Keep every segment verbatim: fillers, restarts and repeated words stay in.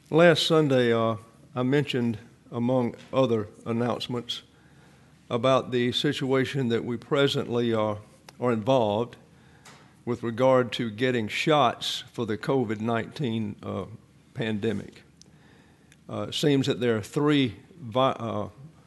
Last Sunday, uh, I mentioned, among other announcements, about the situation that we presently are, are involved with regard to getting shots for the COVID nineteen uh, pandemic. Uh, it seems that there are three vi- uh,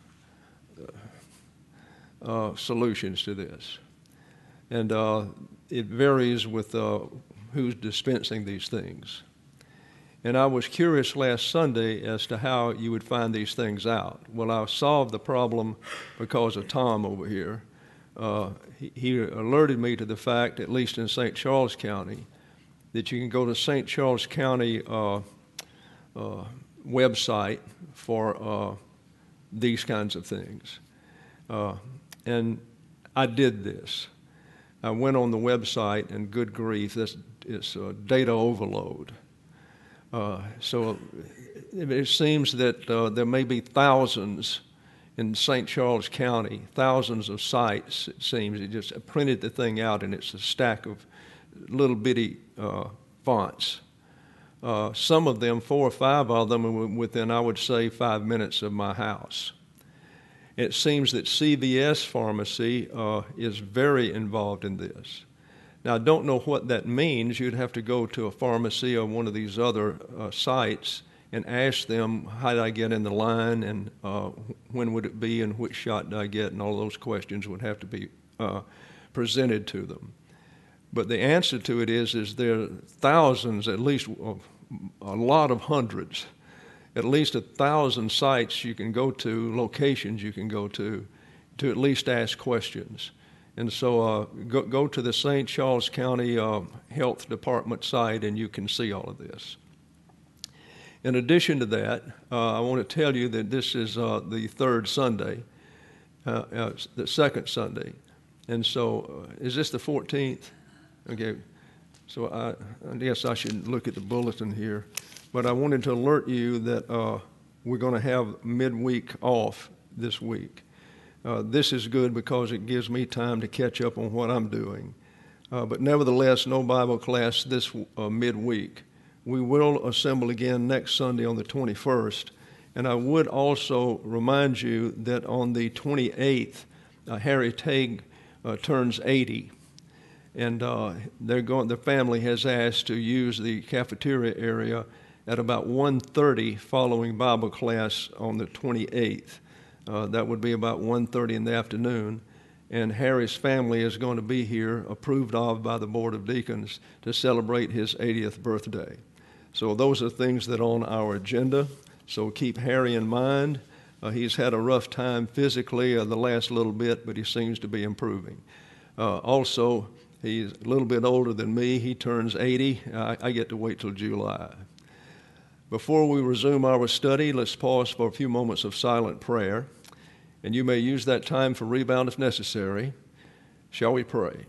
uh, solutions to this, and uh, it varies with uh, who's dispensing these things. And I was curious last Sunday as to how you would find these things out. Well, I solved the problem because of Tom over here. Uh, he, he alerted me to the fact, at least in Saint Charles County, that you can go to Saint Charles County uh, uh, website for uh, these kinds of things. Uh, and I did this. I went on the website, and good grief, this is uh, data overload. Uh, so it seems that uh, there may be thousands in Saint Charles County, thousands of sites, it seems. It just printed the thing out, and it's a stack of little bitty uh, fonts. Uh, some of them, four or five of them, are within, I would say, five minutes of my house. It seems that C V S Pharmacy uh, is very involved in this. Now, I don't know what that means. You'd have to go to a pharmacy or one of these other uh, sites and ask them, how did I get in the line, and uh, when would it be, and which shot did I get, and all those questions would have to be uh, presented to them. But the answer to it is, is there are thousands, at least a lot of hundreds, at least a thousand sites you can go to, locations you can go to, to at least ask questions. And so uh, go, go to the Saint Charles County uh, Health Department site, and you can see all of this. In addition to that, uh, I want to tell you that this is uh, the third Sunday, uh, uh, the second Sunday. And so uh, is this the fourteenth? Okay. So I, I guess I should look at the bulletin here. But I wanted to alert you that uh, we're going to have midweek off this week. Uh, this is good because it gives me time to catch up on what I'm doing. Uh, but nevertheless, no Bible class this uh, midweek. We will assemble again next Sunday on the twenty-first. And I would also remind you that on the twenty-eighth, uh, Harry Tague uh, turns eighty. And uh, they're going, the family has asked to use the cafeteria area at about one thirty following Bible class on the twenty-eighth. Uh, that would be about one thirty in the afternoon, and Harry's family is going to be here, approved of by the Board of Deacons, to celebrate his eightieth birthday. So those are things that are on our agenda, so keep Harry in mind. Uh, he's had a rough time physically uh, the last little bit, but he seems to be improving. Uh, also, he's a little bit older than me. He turns eighty. I, I get to wait till July. Before we resume our study, let's pause for a few moments of silent prayer, and you may use that time for rebound if necessary. Shall we pray?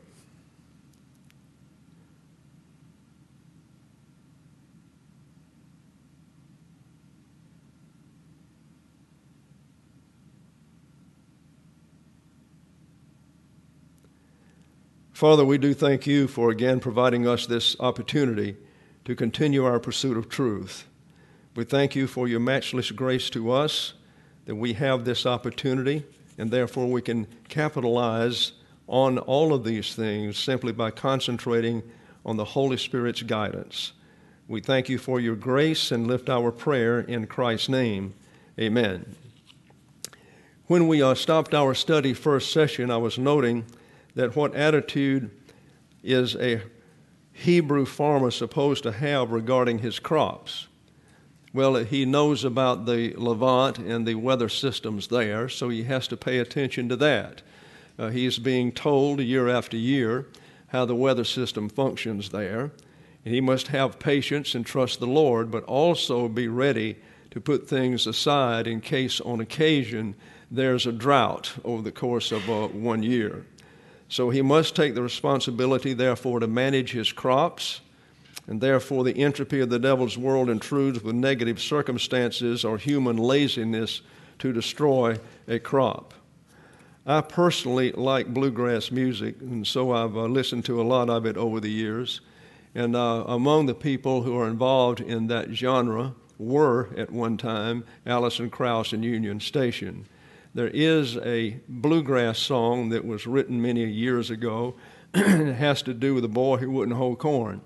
Father, we do thank you for again providing us this opportunity to continue our pursuit of truth. We thank you for your matchless grace to us, that we have this opportunity, and therefore we can capitalize on all of these things simply by concentrating on the Holy Spirit's guidance. We thank you for your grace and lift our prayer in Christ's name. Amen. When we uh, stopped our study first session, I was noting that what attitude is a Hebrew farmer supposed to have regarding his crops? Well, he knows about the Levant and the weather systems there, so he has to pay attention to that. Uh, he's being told year after year how the weather system functions there. And he must have patience and trust the Lord, but also be ready to put things aside in case on occasion there's a drought over the course of uh, one year. So he must take the responsibility, therefore, to manage his crops, and therefore the entropy of the devil's world intrudes with negative circumstances or human laziness to destroy a crop. I personally like bluegrass music, and so I've uh, listened to a lot of it over the years. And uh, among the people who are involved in that genre were at one time Allison Krauss and Union Station. There is a bluegrass song that was written many years ago. It has to do with a boy who wouldn't hoe corn.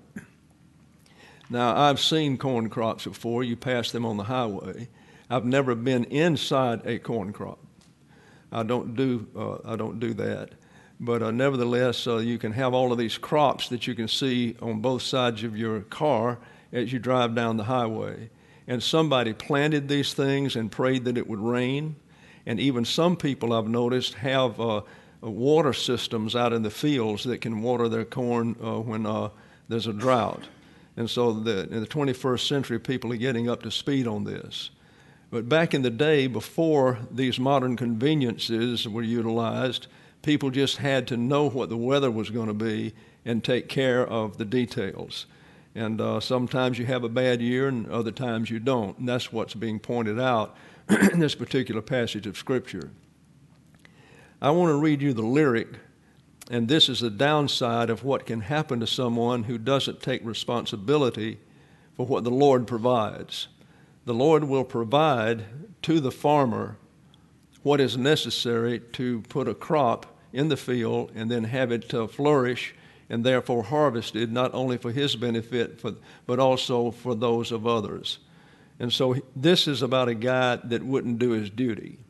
Now, I've seen corn crops before. You pass them on the highway. I've never been inside a corn crop. I don't do uh, I don't do that. But uh, nevertheless, uh, you can have all of these crops that you can see on both sides of your car as you drive down the highway. And somebody planted these things and prayed that it would rain. And even some people I've noticed have uh, water systems out in the fields that can water their corn uh, when uh, there's a drought. And so the, in the twenty-first century, people are getting up to speed on this. But back in the day, before these modern conveniences were utilized, people just had to know what the weather was going to be and take care of the details. And uh, sometimes you have a bad year and other times you don't. And that's what's being pointed out in this particular passage of Scripture. I want to read you the lyric, and this is the downside of what can happen to someone who doesn't take responsibility for what the Lord provides. The Lord will provide to the farmer what is necessary to put a crop in the field and then have it uh, flourish and therefore harvested, not only for his benefit, for, but also for those of others. And so this is about a guy that wouldn't do his duty.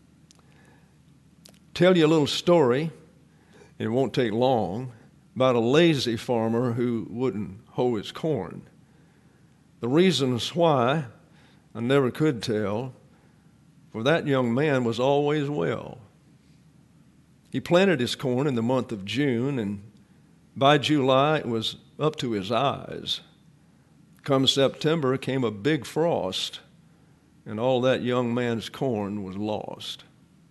Tell you a little story, it won't take long, about a lazy farmer who wouldn't hoe his corn. The reasons why, I never could tell, for that young man was always well. He planted his corn in the month of June, and by July it was up to his eyes. Come September came a big frost, and all that young man's corn was lost.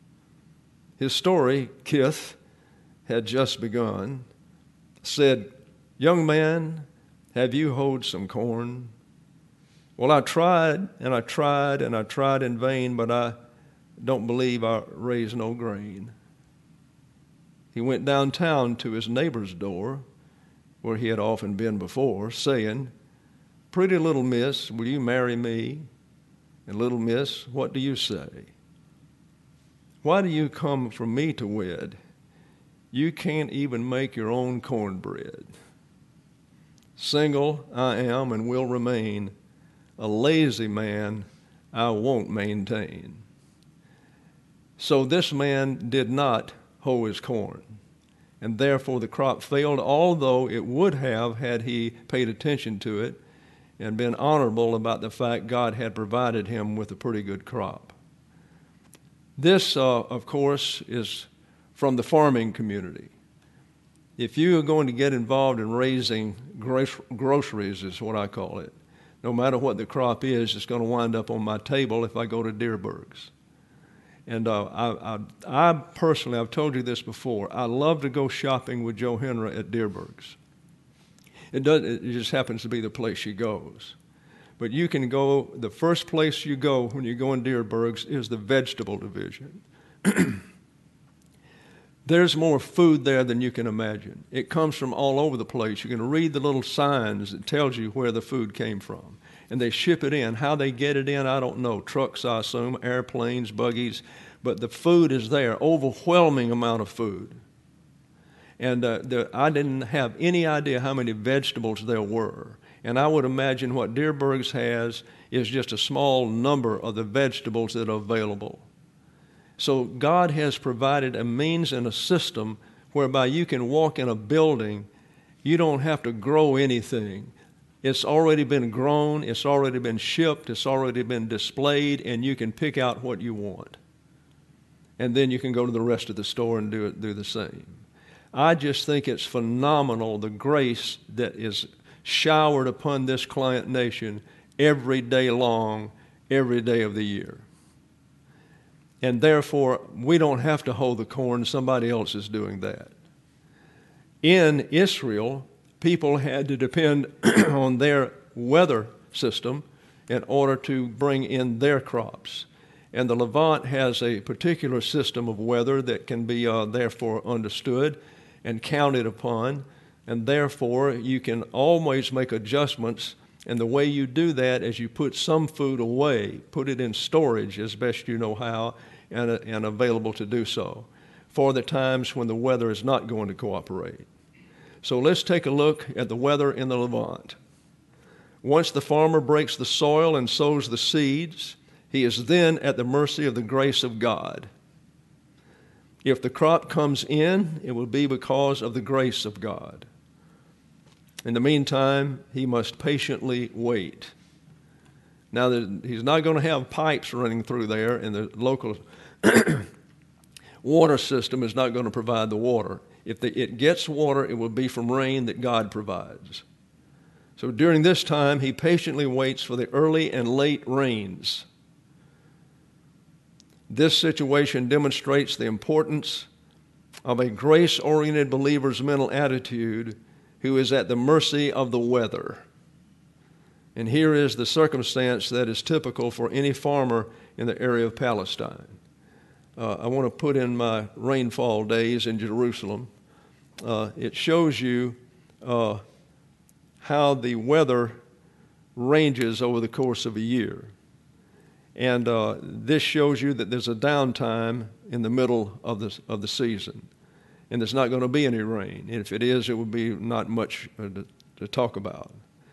His story, Kith, had just begun, said, "Young man, have you hoed some corn?" "Well, I tried, and I tried, and I tried in vain, but I don't believe I raised no grain." He went downtown to his neighbor's door, where he had often been before, saying, "Pretty little miss, will you marry me? And little miss, what do you say? Why do you come from me to wed? You can't even make your own cornbread. Single I am and will remain, a lazy man I won't maintain." So this man did not hoe his corn, and therefore the crop failed, although it would have had he paid attention to it and been honorable about the fact God had provided him with a pretty good crop. This, uh, of course, is from the farming community. If you are going to get involved in raising gro- groceries, is what I call it, no matter what the crop is, it's going to wind up on my table if I go to Dierberg's. And uh, I, I, I personally, I've told you this before, I love to go shopping with Joe Henry at Dierberg's. It, does, it just happens to be the place she goes. But you can go, the first place you go when you go in Dierberg's is the vegetable division. There's more food there than you can imagine. It comes from all over the place. You can read the little signs that tells you where the food came from. And they ship it in. How they get it in, I don't know. Trucks, I assume, airplanes, buggies. But the food is there, overwhelming amount of food. And uh, the, I didn't have any idea how many vegetables there were. And I would imagine what Dierberg's has is just a small number of the vegetables that are available. So God has provided a means and a system whereby you can walk in a building. You don't have to grow anything. It's already been grown, it's already been shipped, it's already been displayed, and you can pick out what you want. And then you can go to the rest of the store and do it, do the same. I just think it's phenomenal, the grace that is showered upon this client nation every day long, every day of the year. And therefore, we don't have to hoe the corn, somebody else is doing that. In Israel, people had to depend on their weather system in order to bring in their crops. And the Levant has a particular system of weather that can be uh, therefore understood and counted upon, and therefore you can always make adjustments And the way you do that is you put some food away, put it in storage as best you know how, and, uh, and available to do so for the times when the weather is not going to cooperate. So let's take a look at the weather in the Levant. Once the farmer breaks the soil and sows the seeds, he is then at the mercy of the grace of God. If the crop comes in, it will be because of the grace of God. In the meantime, he must patiently wait. Now, he's not going to have pipes running through there, and the local water system is not going to provide the water. If the, it gets water, it will be from rain that God provides. So during this time, he patiently waits for the early and late rains. This situation demonstrates the importance of a grace-oriented believer's mental attitude who is at the mercy of the weather. And here is the circumstance that is typical for any farmer in the area of Palestine. Uh, I want to put in my rainfall days in Jerusalem. Uh, it shows you uh, how the weather ranges over the course of a year. And uh, this shows you that there's a downtime in the middle of the, of the season. And there's not going to be any rain. And if it is, it will be not much uh, to, to talk about.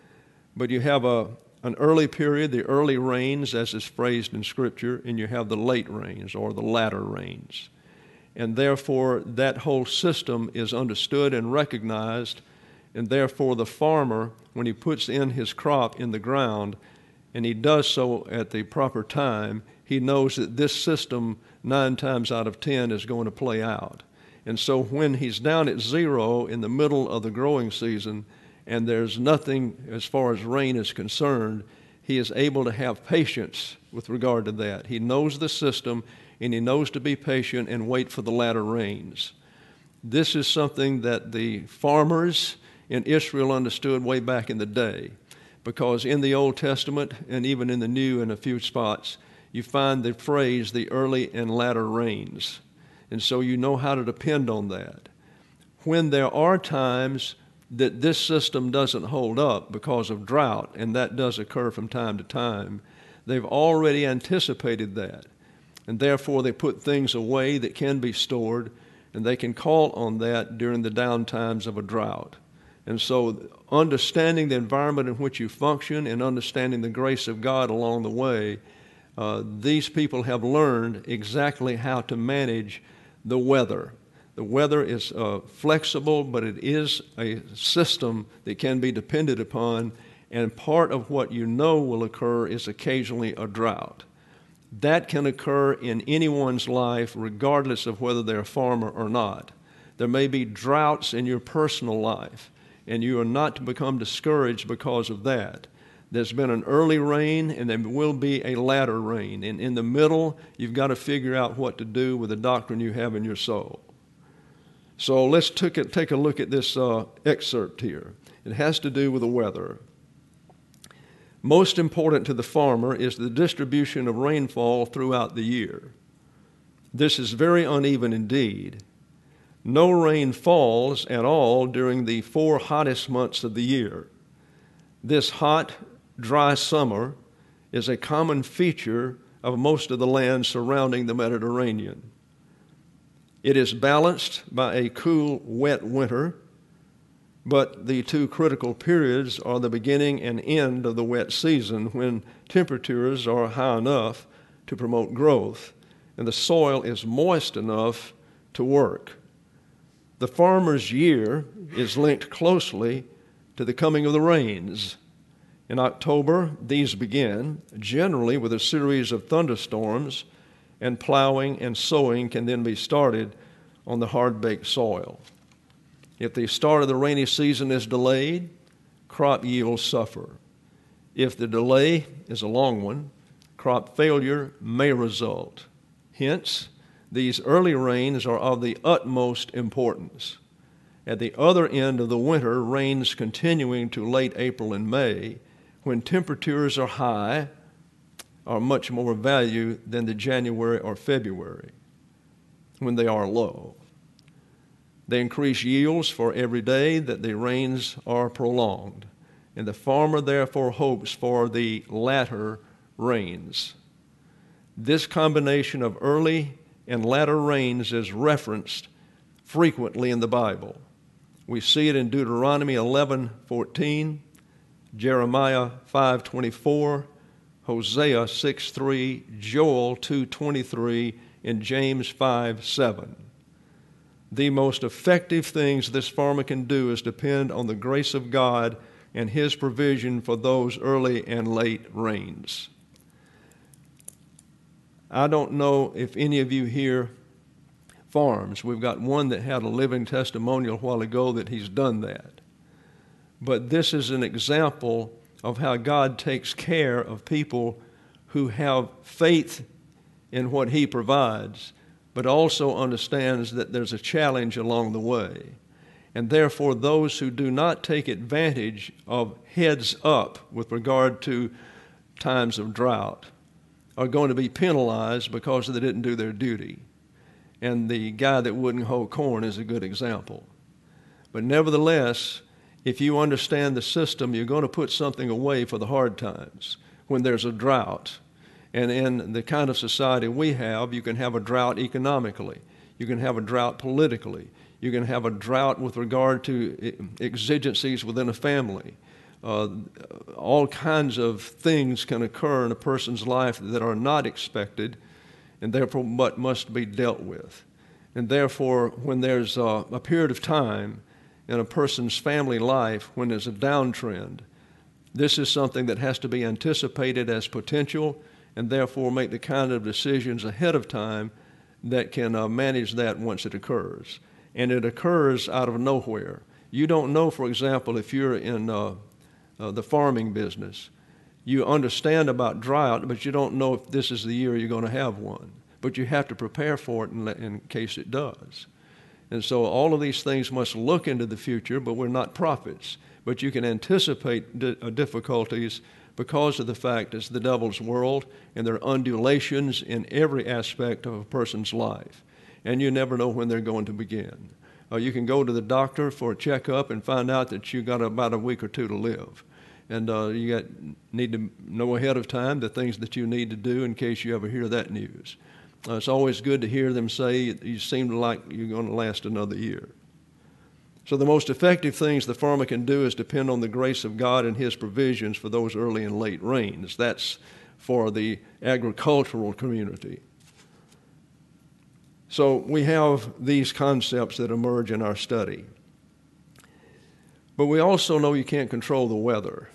But you have a, an early period, the early rains, as is phrased in Scripture, and you have the late rains or the latter rains. And therefore, that whole system is understood and recognized, and therefore the farmer, when he puts in his crop in the ground, and he does so at the proper time, he knows that this system, nine times out of ten, is going to play out. And so when he's down at zero in the middle of the growing season, and there's nothing as far as rain is concerned, he is able to have patience with regard to that. He knows the system, and he knows to be patient and wait for the latter rains. This is something that the farmers in Israel understood way back in the day, because in the Old Testament and even in the New in a few spots, you find the phrase, the early and latter rains. And so you know how to depend on that. When there are times that this system doesn't hold up because of drought, and that does occur from time to time, they've already anticipated that. And therefore they put things away that can be stored, and they can call on that during the down times of a drought. And so understanding the environment in which you function and understanding the grace of God along the way, uh, these people have learned exactly how to manage the weather. The weather is uh, flexible, but it is a system that can be depended upon, and part of what you know will occur is occasionally a drought. That can occur in anyone's life, regardless of whether they're a farmer or not. There may be droughts in your personal life, and you are not to become discouraged because of that. There's been an early rain, and there will be a latter rain. And in the middle, you've got to figure out what to do with the doctrine you have in your soul. So let's take a, take a look at this uh, excerpt here. It has to do with the weather. Most important to the farmer is the distribution of rainfall throughout the year. This is very uneven indeed. No rain falls at all during the four hottest months of the year. This hot, dry summer is a common feature of most of the land surrounding the Mediterranean. It is balanced by a cool, wet winter, but the two critical periods are the beginning and end of the wet season, when temperatures are high enough to promote growth and the soil is moist enough to work. The farmer's year is linked closely to the coming of the rains. In October, these begin, generally with a series of thunderstorms, and plowing and sowing can then be started on the hard-baked soil. If the start of the rainy season is delayed, crop yields suffer. If the delay is a long one, crop failure may result. Hence, these early rains are of the utmost importance. At the other end of the winter, rains continuing to late April and May, when temperatures are high, are much more value than the January or February, when they are low. They increase yields for every day that the rains are prolonged. and the farmer therefore hopes for the latter rains. This combination of early and latter rains is referenced frequently in the Bible. We see it in Deuteronomy eleven fourteen, Jeremiah five twenty-four, Hosea six three, Joel two twenty-three, and James five seven. The most effective things this farmer can do is depend on the grace of God and His provision for those early and late rains. I don't know if any of you here farms. We've got one that had a living testimonial a while ago that he's done that. But this is an example of how God takes care of people who have faith in what He provides, but also understands that there's a challenge along the way. And therefore, those who do not take advantage of heads up with regard to times of drought are going to be penalized because they didn't do their duty. And the guy that wouldn't hoe corn is a good example. But nevertheless, if you understand the system, you're going to put something away for the hard times when there's a drought. And in the kind of society we have, you can have a drought economically. You can have a drought politically. You can have a drought with regard to exigencies within a family. Uh, all kinds of things can occur in a person's life that are not expected and therefore but must be dealt with. And therefore, when there's a, a period of time in a person's family life when there's a downtrend, this is something that has to be anticipated as potential and therefore make the kind of decisions ahead of time that can uh, manage that once it occurs. And it occurs out of nowhere. You don't know, for example, if you're in uh, uh, the farming business, you understand about drought, but you don't know if this is the year you're going to have one. But you have to prepare for it in, in case it does. And so all of these things must look into the future, but we're not prophets. But you can anticipate di- uh, difficulties because of the fact it's the devil's world and there are undulations in every aspect of a person's life. And you never know when they're going to begin. Uh, you can go to the doctor for a checkup and find out that you got about a week or two to live. And uh, you got, need to know ahead of time the things that you need to do in case you ever hear that news. Uh, it's always good to hear them say, you seem like you're going to last another year. So the most effective things the farmer can do is depend on the grace of God and His provisions for those early and late rains. That's for the agricultural community. So we have these concepts that emerge in our study. But we also know you can't control the weather.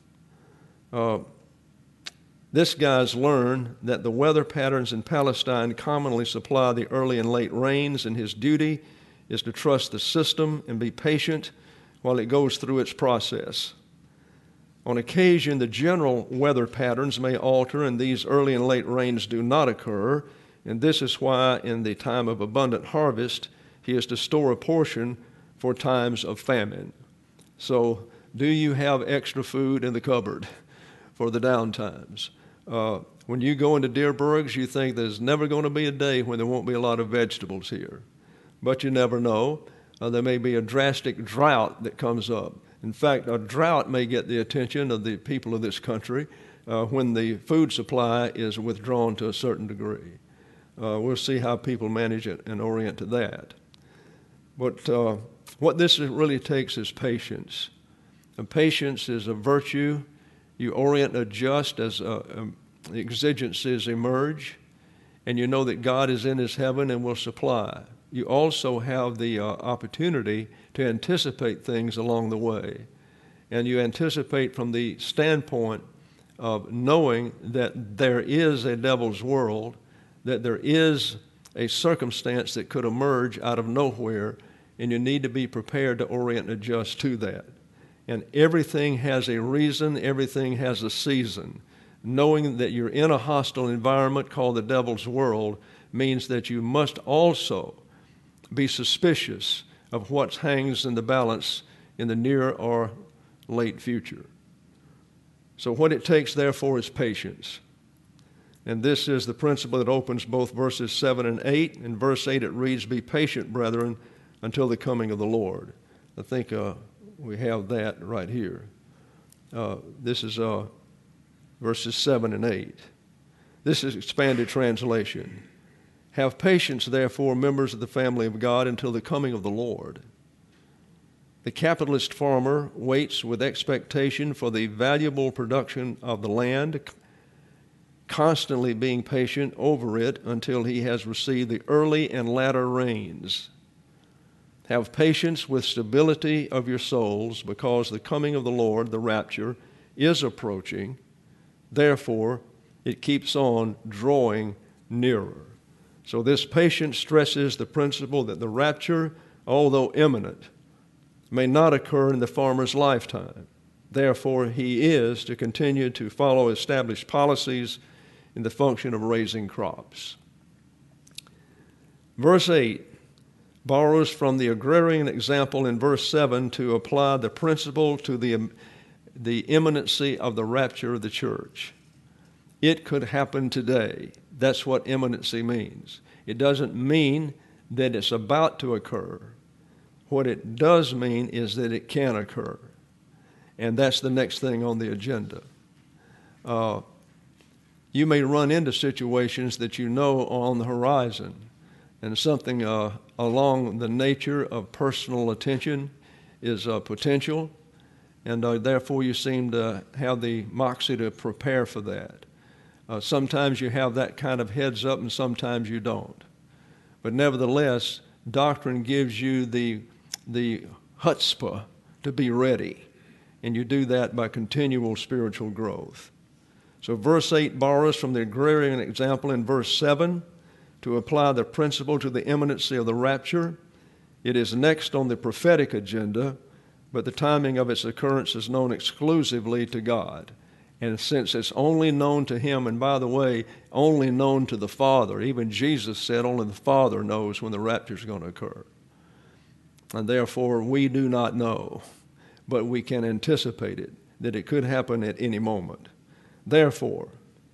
Uh, this guy's learned that the weather patterns in Palestine commonly supply the early and late rains, and his duty is to trust the system and be patient while it goes through its process. On occasion, the general weather patterns may alter, and these early and late rains do not occur, and this is why in the time of abundant harvest, he is to store a portion for times of famine. So, do you have extra food in the cupboard for the down times? Uh, when you go into Deerbergs, you think there's never going to be a day when there won't be a lot of vegetables here. But you never know. Uh, there may be a drastic drought that comes up. In fact, a drought may get the attention of the people of this country uh, when the food supply is withdrawn to a certain degree. Uh, we'll see how people manage it and orient to that. But uh, what this really takes is patience. And patience is a virtue. You orient and adjust as uh, um, exigencies emerge, and you know that God is in His heaven and will supply. You also have the uh, opportunity to anticipate things along the way. And you anticipate from the standpoint of knowing that there is a devil's world, that there is a circumstance that could emerge out of nowhere, and you need to be prepared to orient and adjust to that. And everything has a reason, everything has a season. Knowing that you're in a hostile environment called the devil's world means that you must also be suspicious of what hangs in the balance in the near or late future. So what it takes, therefore, is patience. And this is the principle that opens both verses seven and eight. In verse eight it reads, "Be patient, brethren, until the coming of the Lord." I think uh, we have that right here. uh, this is uh, verses seven and eight. This is expanded translation. Have patience, therefore, members of the family of God, until the coming of the Lord. The capitalist farmer waits with expectation for the valuable production of the land, constantly being patient over it until he has received the early and latter rains. Have patience with stability of your souls, because the coming of the Lord, the rapture, is approaching. Therefore, it keeps on drawing nearer. So this patience stresses the principle that the rapture, although imminent, may not occur in the farmer's lifetime. Therefore, he is to continue to follow established policies in the function of raising crops. Verse eight borrows from the agrarian example in verse seven to apply the principle to the, the imminency of the rapture of the church. It could happen today. That's what imminency means. It doesn't mean that it's about to occur. What it does mean is that it can occur. And that's the next thing on the agenda. Uh, you may run into situations that you know are on the horizon, and something uh, along the nature of personal attention is uh, potential, and uh, therefore you seem to have the moxie to prepare for that. Uh, sometimes you have that kind of heads up, and sometimes you don't. But nevertheless, doctrine gives you the the chutzpah to be ready, and you do that by continual spiritual growth. So verse eight borrows from the agrarian example in verse seven to apply the principle to the imminency of the rapture. It is next on the prophetic agenda, but the timing of its occurrence is known exclusively to God. And since it's only known to Him, and by the way, only known to the Father, even Jesus said only the Father knows when the rapture is going to occur. And therefore, we do not know, but we can anticipate it, that it could happen at any moment. Therefore,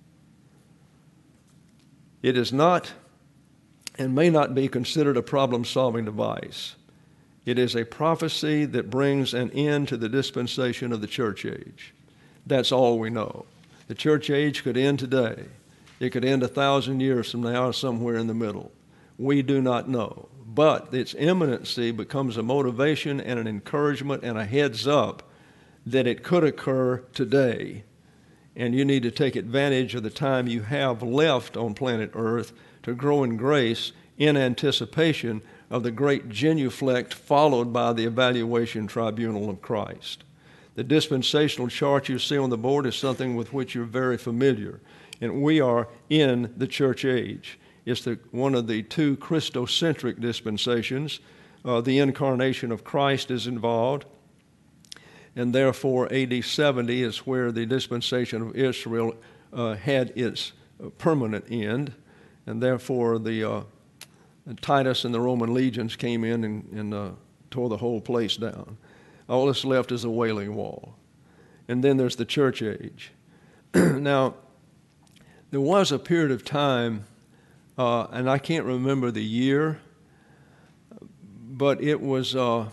it is not and may not be considered a problem-solving device. It is a prophecy that brings an end to the dispensation of the church age. That's all we know. The church age could end today. It could end a thousand years from now, somewhere in the middle. We do not know. But its imminency becomes a motivation and an encouragement and a heads up that it could occur today. And you need to take advantage of the time you have left on planet Earth to grow in grace in anticipation of the great genuflect followed by the evaluation tribunal of Christ. The dispensational chart you see on the board is something with which you're very familiar. And we are in the church age. It's the, one of the two Christocentric dispensations. Uh, the incarnation of Christ is involved, and therefore A D seventy is where the dispensation of Israel uh, had its uh, permanent end, and therefore the uh, Titus and the Roman legions came in and, and uh, tore the whole place down. All that's left is a Wailing Wall. And then there's the church age. Now, there was a period of time, Uh, and I can't remember the year, but it was uh,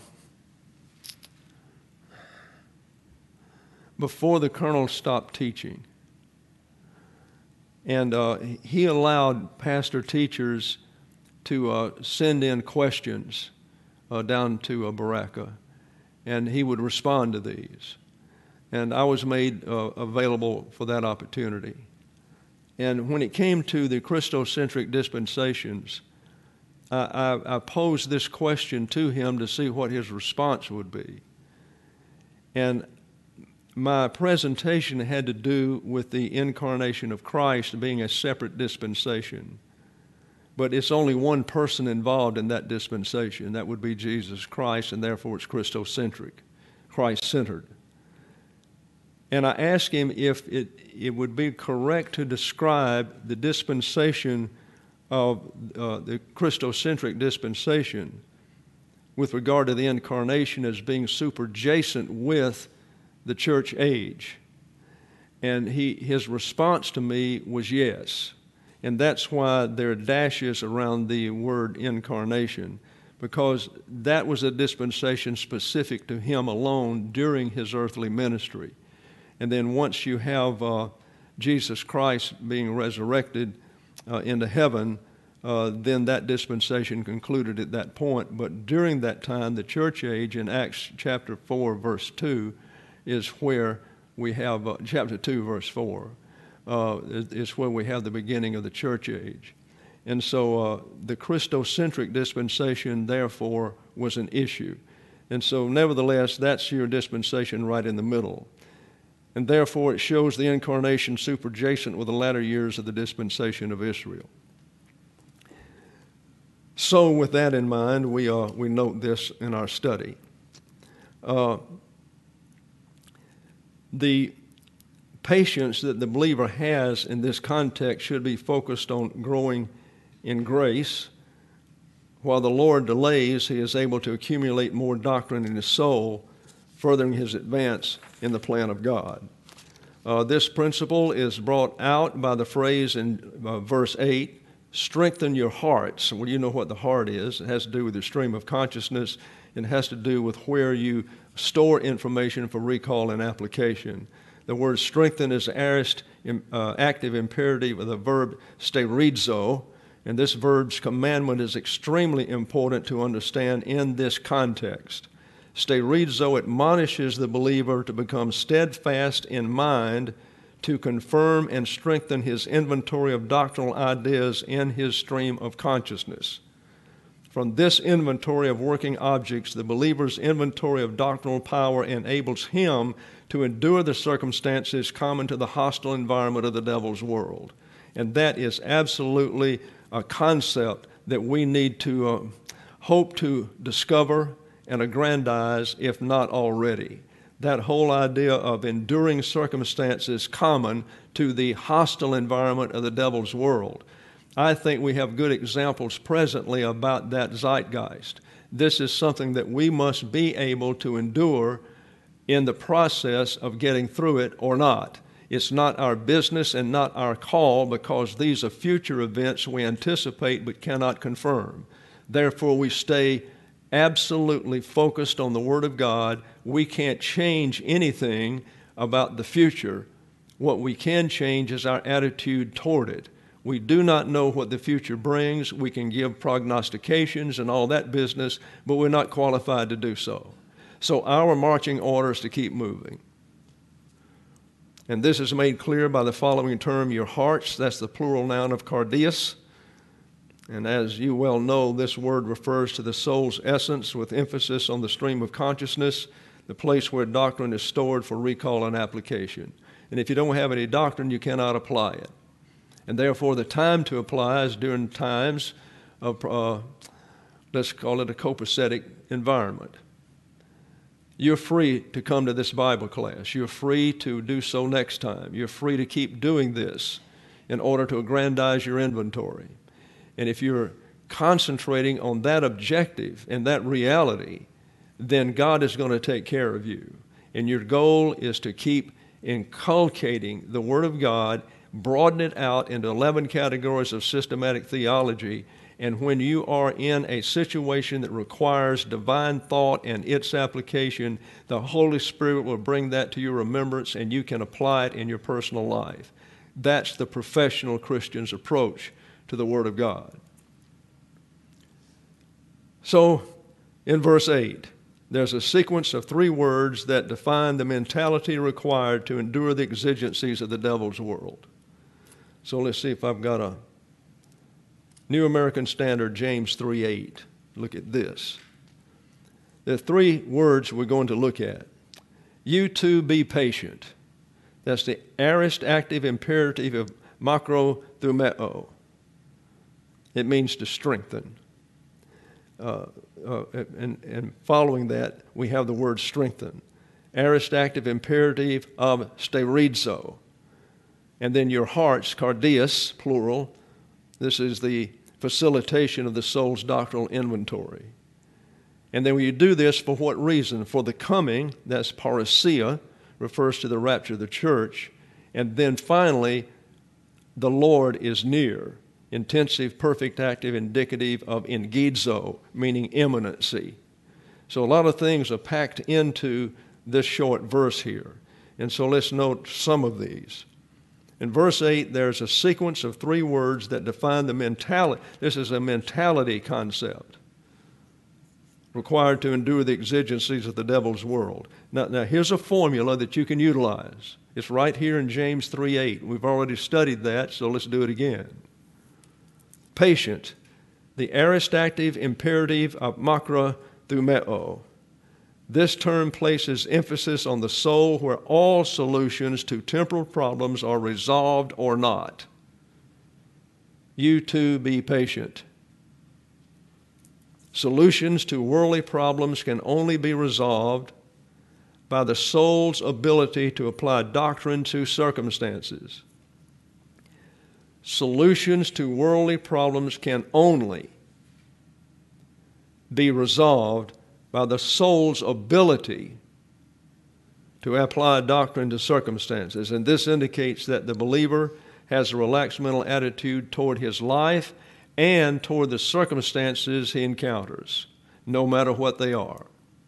before the colonel stopped teaching. And uh, he allowed pastor teachers to uh, send in questions uh, down to uh, Baraka, and he would respond to these. And I was made uh, available for that opportunity. And when it came to the Christocentric dispensations, I, I, I posed this question to him to see what his response would be. And my presentation had to do with the incarnation of Christ being a separate dispensation. But it's only one person involved in that dispensation. That would be Jesus Christ, and therefore it's Christocentric, Christ-centered. And I asked him if it, it would be correct to describe the dispensation of uh, the Christocentric dispensation with regard to the incarnation as being superjacent with the church age. And he, his response to me was yes. And that's why there are dashes around the word incarnation, because that was a dispensation specific to him alone during his earthly ministry. And then once you have uh, Jesus Christ being resurrected uh, into heaven, uh, then that dispensation concluded at that point. But during that time, the church age in Acts chapter four, verse two, is where we have, uh, chapter two, verse four, uh, is, is where we have the beginning of the church age. And so uh, the Christocentric dispensation, therefore, was an issue. And so, nevertheless, that's your dispensation right in the middle. And therefore, it shows the incarnation superjacent with the latter years of the dispensation of Israel. So, with that in mind, we uh, we note this in our study. Uh, the patience that the believer has in this context should be focused on growing in grace. While the Lord delays, he is able to accumulate more doctrine in his soul, furthering his advance in the plan of God. Uh, this principle is brought out by the phrase in uh, verse eight, strengthen your hearts. Well, you know what the heart is. It has to do with your stream of consciousness. It has to do with where you store information for recall and application. The word strengthen is aorist, uh, active imperative of the verb sterizo, and this verb's commandment is extremely important to understand in this context. Sterizo admonishes the believer to become steadfast in mind, to confirm and strengthen his inventory of doctrinal ideas in his stream of consciousness. From this inventory of working objects, the believer's inventory of doctrinal power enables him to endure the circumstances common to the hostile environment of the devil's world. And that is absolutely a concept that we need to uh, hope to discover and aggrandize, if not already. That whole idea of enduring circumstances common to the hostile environment of the devil's world. I think we have good examples presently about that zeitgeist. This is something that we must be able to endure in the process of getting through it or not. It's not our business and not our call, because these are future events we anticipate but cannot confirm. Therefore, we stay absolutely focused on the Word of God. We can't change anything about the future. What we can change is our attitude toward it. We do not know what the future brings. We can give prognostications and all that business, but we're not qualified to do so. So our marching order is to keep moving. And this is made clear by the following term, your hearts. That's the plural noun of cardias. And as you well know, this word refers to the soul's essence with emphasis on the stream of consciousness, the place where doctrine is stored for recall and application. And if you don't have any doctrine, you cannot apply it. And therefore, the time to apply is during times of, uh, let's call it a copacetic environment. You're free to come to this Bible class. You're free to do so next time. You're free to keep doing this in order to aggrandize your inventory. And if you're concentrating on that objective and that reality, then God is going to take care of you. And your goal is to keep inculcating the Word of God, broaden it out into eleven categories of systematic theology. And when you are in a situation that requires divine thought and its application, the Holy Spirit will bring that to your remembrance and you can apply it in your personal life. That's the professional Christian's approach to the Word of God. So, in verse eight, there's a sequence of three words that define the mentality required to endure the exigencies of the devil's world. So let's see if I've got a New American Standard, James three eight. Look at this. There are three words we're going to look at. You too be patient. That's the aorist active imperative of makrothumeo. It means to strengthen. Uh, uh, and, and following that, we have the word strengthen. Aorist active imperative of sterizo. And then your hearts, cardias, plural. This is the facilitation of the soul's doctrinal inventory. And then when you do this, for what reason? For the coming, that's parousia, refers to the rapture of the church. And then finally, the Lord is near. Intensive, perfect, active, indicative of engizo, meaning imminency. So a lot of things are packed into this short verse here. And so let's note some of these. In verse eight, there's a sequence of three words that define the mentality. This is a mentality concept required to endure the exigencies of the devil's world. Now, now here's a formula that you can utilize. It's right here in James three eight. We've already studied that, so let's do it again. Patient, the aorist active imperative of makra thumeo. This term places emphasis on the soul where all solutions to temporal problems are resolved or not. You too be patient. Solutions to worldly problems can only be resolved by the soul's ability to apply doctrine to circumstances. Solutions to worldly problems can only be resolved by the soul's ability to apply doctrine to circumstances. And this indicates that the believer has a relaxed mental attitude toward his life and toward the circumstances he encounters, no matter what they are.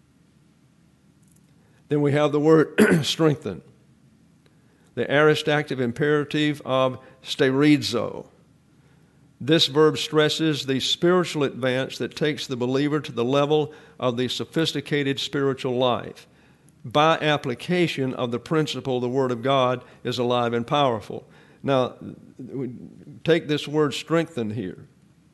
Then we have the word strengthen, the aorist active imperative of sterizo. This verb stresses the spiritual advance that takes the believer to the level of the sophisticated spiritual life. By application of the principle, the Word of God is alive and powerful. Now, take this word strengthen here.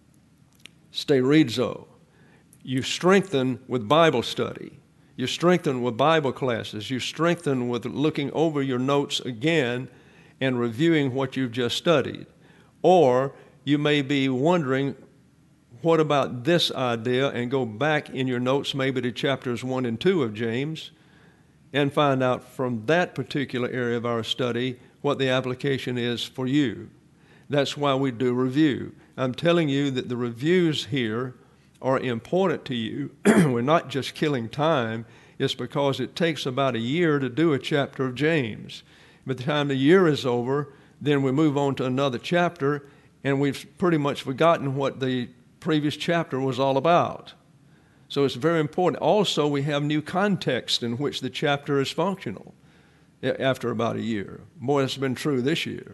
Sterizo. You strengthen with Bible study. You strengthen with Bible classes. You strengthen with looking over your notes again and reviewing what you've just studied. Or you may be wondering, what about this idea? And go back in your notes maybe to chapters one and two of James and find out from that particular area of our study what the application is for you. That's why we do review. I'm telling you that the reviews here are important to you. We're not just killing time. It's because it takes about a year to do a chapter of James. By the time the year is over, then we move on to another chapter, and we've pretty much forgotten what the previous chapter was all about. So it's very important. Also, we have new context in which the chapter is functional after about a year. Boy, it's been true this year.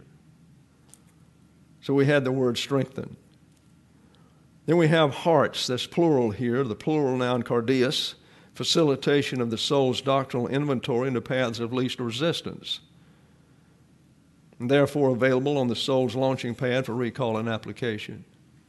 So we had the word strengthen. Then we have hearts, that's plural here, the plural noun cardias, facilitation of the soul's doctrinal inventory into paths of least resistance, and therefore available on the soul's launching pad for recall and application.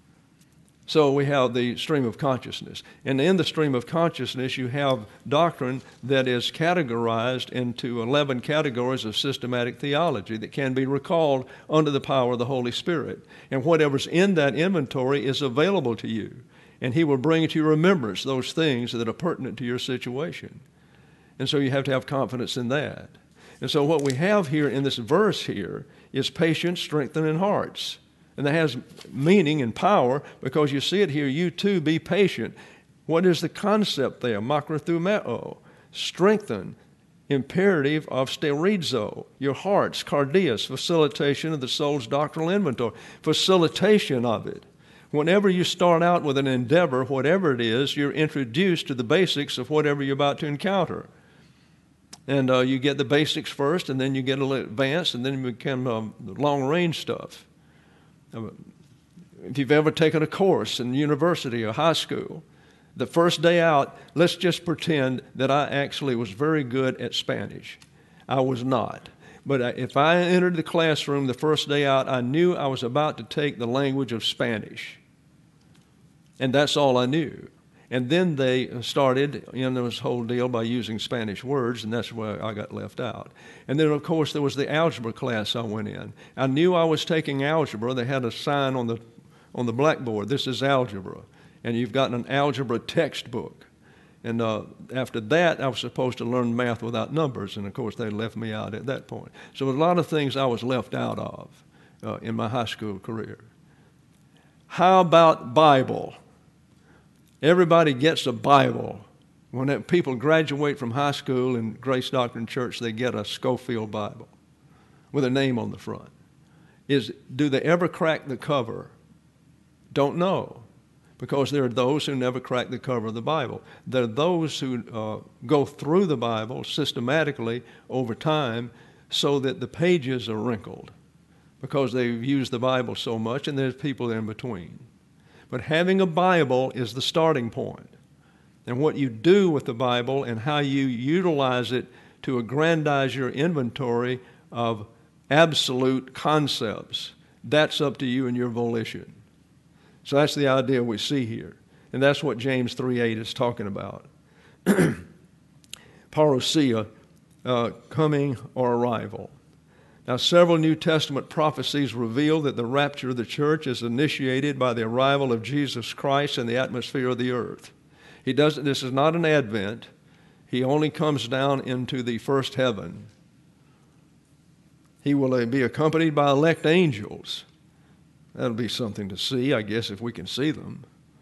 So we have the stream of consciousness. And in the stream of consciousness, you have doctrine that is categorized into eleven categories of systematic theology that can be recalled under the power of the Holy Spirit. And whatever's in that inventory is available to you. And He will bring to your remembrance those things that are pertinent to your situation. And so you have to have confidence in that. And so what we have here in this verse here is patience, strengthening hearts. And that has meaning and power because you see it here, you too be patient. What is the concept there? Makrathumeo, strengthen, imperative of sterizo, your hearts, cardias, facilitation of the soul's doctrinal inventory, facilitation of it. Whenever you start out with an endeavor, whatever it is, you're introduced to the basics of whatever you're about to encounter. And uh, you get the basics first, and then you get a little advanced, and then you become um, long-range stuff. If you've ever taken a course in university or high school, the first day out, let's just pretend that I actually was very good at Spanish. I was not. But if I entered the classroom the first day out, I knew I was about to take the language of Spanish. And that's all I knew. And then they started in this whole deal by using Spanish words, and that's where I got left out. And then, of course, there was the algebra class I went in. I knew I was taking algebra. They had a sign on the on the blackboard, this is algebra. And you've got an algebra textbook. And uh, after that, I was supposed to learn math without numbers, and, of course, they left me out at that point. So a lot of things I was left out of uh, in my high school career. How about Bible? Everybody gets a Bible. When people graduate from high school in Grace Doctrine Church, they get a Schofield Bible with a name on the front. Is, do they ever crack the cover? Don't know. because there are those who never crack the cover of the Bible. There are those who uh, go through the Bible systematically over time so that the pages are wrinkled because they've used the Bible so much, and there's people in between. But having a Bible is the starting point. And what you do with the Bible and how you utilize it to aggrandize your inventory of absolute concepts, that's up to you and your volition. So that's the idea we see here. And that's what James three eight is talking about. Parousia, uh, coming or arrival. Now, several New Testament prophecies reveal that the rapture of the church is initiated by the arrival of Jesus Christ in the atmosphere of the earth. He doesn't, this is not an advent. He only comes down into the first heaven. He will be accompanied by elect angels. That'll be something to see, I guess, if we can see them.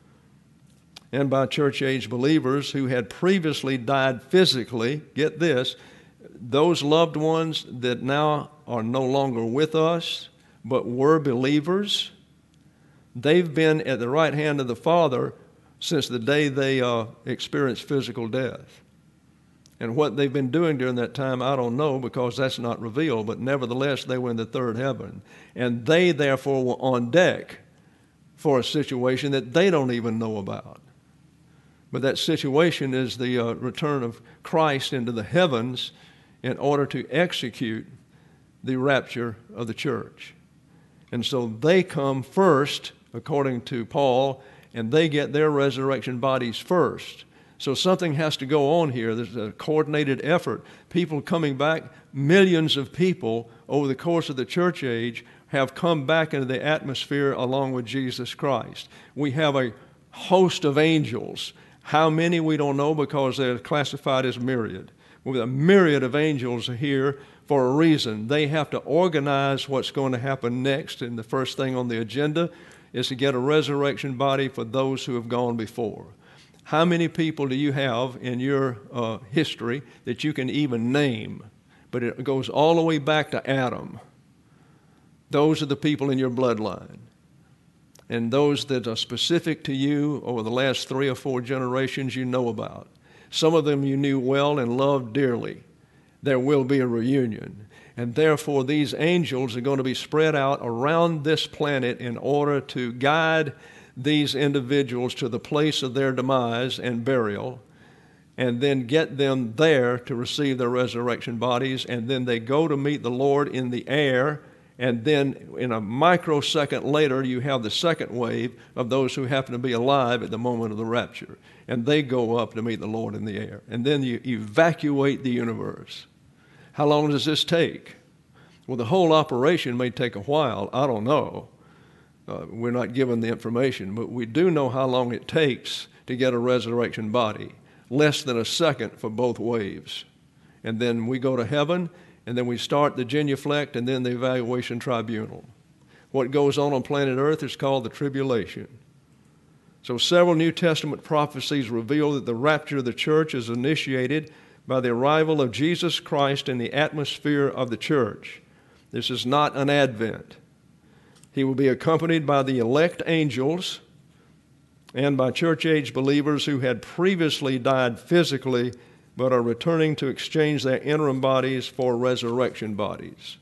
And by church-age believers who had previously died physically, get this, those loved ones that now are no longer with us, but were believers, they've been at the right hand of the Father since the day they uh, experienced physical death. And what they've been doing during that time, I don't know, because that's not revealed, but nevertheless, they were in the third heaven. And they, therefore, were on deck for a situation that they don't even know about. But that situation is the uh, return of Christ into the heavens in order to execute the rapture of the church. And so they come first, according to Paul, and they get their resurrection bodies first. So something has to go on here. There's a coordinated effort. People coming back, millions of people over the course of the church age have come back into the atmosphere along with Jesus Christ. We have a host of angels. How many, we don't know, because they're classified as myriad. With a myriad of angels here for a reason. They have to organize what's going to happen next, and the first thing on the agenda is to get a resurrection body for those who have gone before. How many people do you have in your uh, history that you can even name? But it goes all the way back to Adam. Those are the people in your bloodline. And those that are specific to you over the last three or four generations you know about. Some of them you knew well and loved dearly. There will be a reunion. And therefore, these angels are going to be spread out around this planet in order to guide these individuals to the place of their demise and burial, and then get them there to receive their resurrection bodies, and then they go to meet the Lord in the air, and then in a microsecond later, you have the second wave of those who happen to be alive at the moment of the rapture, and they go up to meet the Lord in the air, and then you evacuate the universe. How long does this take? Well, the whole operation may take a while. I don't know. Uh, we're not given the information, but we do know how long it takes to get a resurrection body. Less than a second for both waves. And then we go to heaven, and then we start the genuflect, and then the evaluation tribunal. What goes on on planet Earth is called the tribulation. So several New Testament prophecies reveal that the rapture of the church is initiated by the arrival of Jesus Christ in the atmosphere of the church. This is not an advent. He will be accompanied by the elect angels and by church-age believers who had previously died physically but are returning to exchange their interim bodies for resurrection bodies.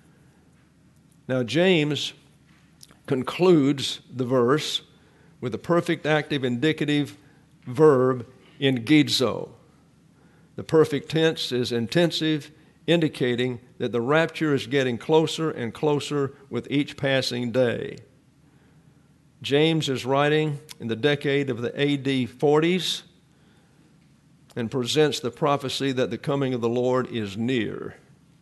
Now, James concludes the verse with a perfect active indicative verb in gizo. The perfect tense is intensive, indicating that the rapture is getting closer and closer with each passing day. James is writing in the decade of the A D forties and presents the prophecy that the coming of the Lord is near.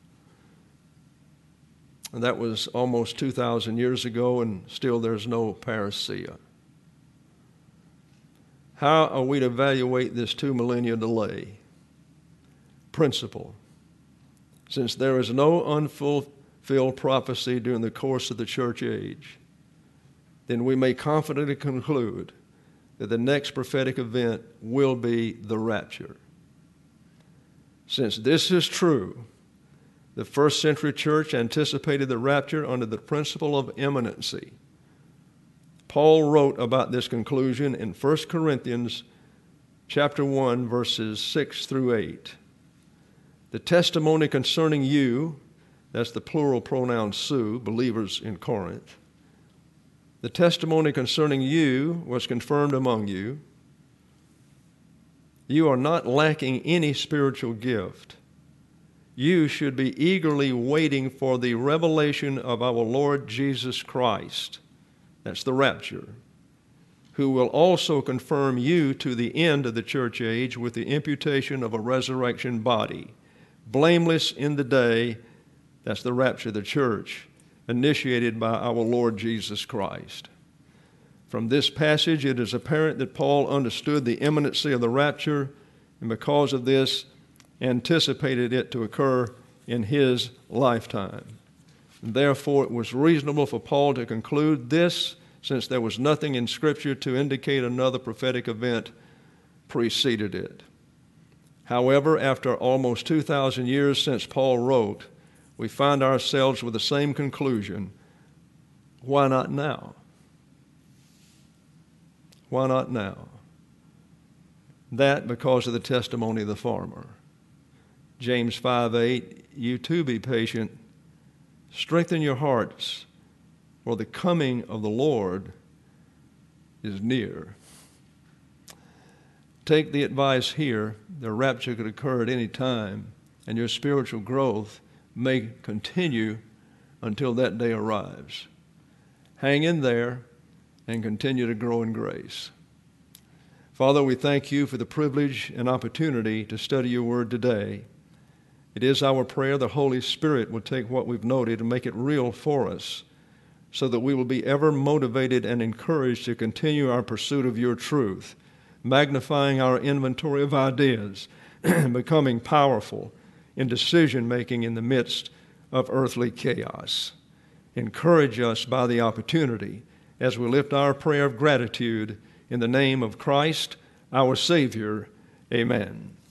And that was almost two thousand years ago, and still there's no parousia. How are we to evaluate this two millennia delay? Principle. Since there is no unfulfilled prophecy during the course of the church age, then we may confidently conclude that the next prophetic event will be the rapture. Since this is true, the first century church anticipated the rapture under the principle of imminency. Paul wrote about this conclusion in First Corinthians chapter one, verses six through eight. The testimony concerning you, that's the plural pronoun Sue, believers in Corinth. The testimony concerning you was confirmed among you. You are not lacking any spiritual gift. You should be eagerly waiting for the revelation of our Lord Jesus Christ. That's the rapture, who will also confirm you to the end of the church age with the imputation of a resurrection body, blameless in the day, that's the rapture of the church, initiated by our Lord Jesus Christ. From this passage, it is apparent that Paul understood the imminency of the rapture, and because of this, anticipated it to occur in his lifetime. And therefore, it was reasonable for Paul to conclude this, since there was nothing in Scripture to indicate another prophetic event preceded it. However, after almost two thousand years since Paul wrote, we find ourselves with the same conclusion. Why not now? Why not now? That because of the testimony of the farmer. James five eight, you too be patient. Strengthen your hearts, for the coming of the Lord is near. Take the advice here. The rapture could occur at any time, and your spiritual growth may continue until that day arrives. Hang in there and continue to grow in grace. Father, we thank you for the privilege and opportunity to study your word today. It is our prayer the Holy Spirit will take what we've noted and make it real for us, so that we will be ever motivated and encouraged to continue our pursuit of your truth, magnifying our inventory of ideas, becoming powerful in decision-making in the midst of earthly chaos. Encourage us by the opportunity as we lift our prayer of gratitude in the name of Christ, our Savior. Amen.